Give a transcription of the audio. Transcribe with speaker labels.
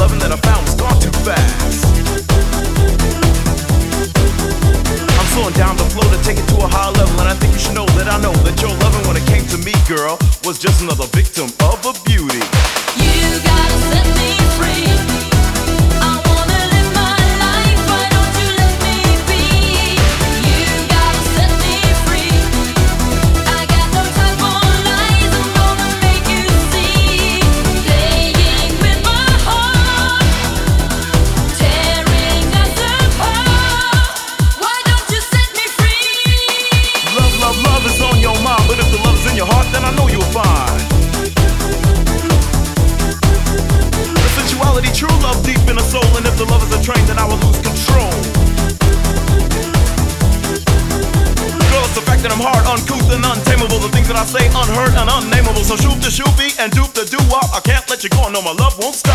Speaker 1: loving that I found was gone too fast. I'm slowing down the flow to take it to a higher level, and I think you should know that I know that your loving when it came to me, girl, was just another victim of a beauty.
Speaker 2: You gotta set me free. I wanna live my life. Why don't you let me be? You gotta set me free. I got no time for lies. I'm gonna make you see. Playing with my heart, tearing us apart. Why don't you set me free?
Speaker 1: Love, love, love is on your mind, but if the love's in your heart, then I know you'll find sensuality, true love deep in the soul. And if the love is a train, then I will lose control. Girl, it's the fact that I'm hard, uncouth and untamable. The things that I say unheard and unnameable. So shoot the shoopy and dupe the doo-wop. I can't let you go, no, my love won't stop.